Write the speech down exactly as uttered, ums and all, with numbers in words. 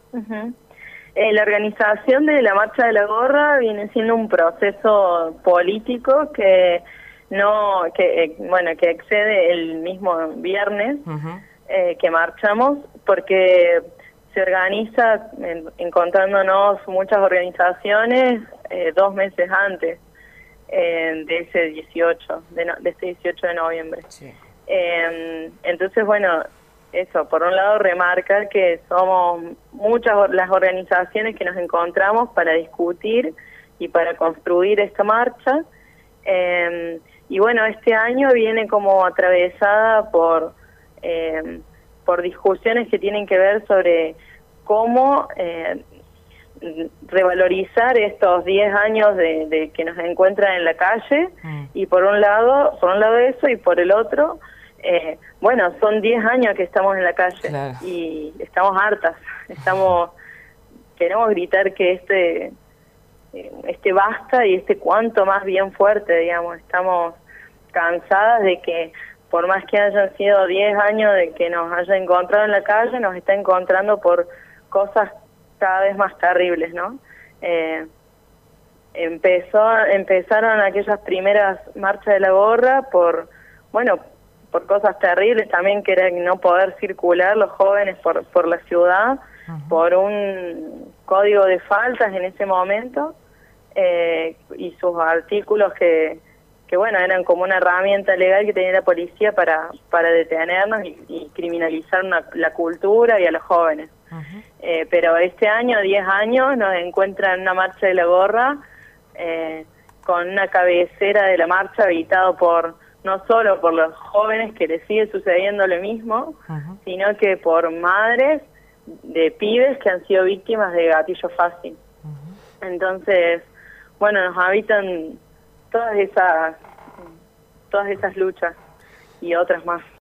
Ujú. Eh, la organización de la Marcha de la Gorra viene siendo un proceso político que no, que eh, bueno, que excede el mismo viernes Uh-huh. eh, que marchamos, porque se organiza en, encontrándonos muchas organizaciones eh, dos meses antes eh, de ese dieciocho, de, no, de este dieciocho de noviembre. Sí. Eh, entonces, bueno, eso, por un lado remarca que somos muchas las organizaciones que nos encontramos para discutir y para construir esta marcha. Eh, y bueno, este año viene como atravesada por, eh, por discusiones que tienen que ver sobre cómo eh, revalorizar estos diez años de, de que nos encuentran en la calle, Mm. y por un lado, por un lado eso, y por el otro, eh, bueno, son diez años que estamos en la calle, Claro. y estamos hartas, estamos, queremos gritar que este, este basta y este cuanto más bien fuerte, digamos, estamos cansadas de que por más que hayan sido diez años de que nos haya encontrado en la calle, nos está encontrando por cosas cada vez más terribles, ¿no? Eh, empezó, empezaron aquellas primeras marchas de la gorra por, bueno, por cosas terribles también, que era no poder circular los jóvenes por, por la ciudad, uh-huh. por un código de faltas en ese momento, eh, y sus artículos que, que, bueno, eran como una herramienta legal que tenía la policía para, para detenernos y, y criminalizar una, la cultura y a los jóvenes. Uh-huh. Eh, pero este año, diez años, nos encuentran en una marcha de la gorra, eh, con una cabecera de la marcha habitado por, no solo por los jóvenes, que les sigue sucediendo lo mismo, uh-huh. sino que por madres de pibes que han sido víctimas de gatillo fácil. Uh-huh. Entonces, bueno, nos habitan todas esas, todas esas luchas y otras más.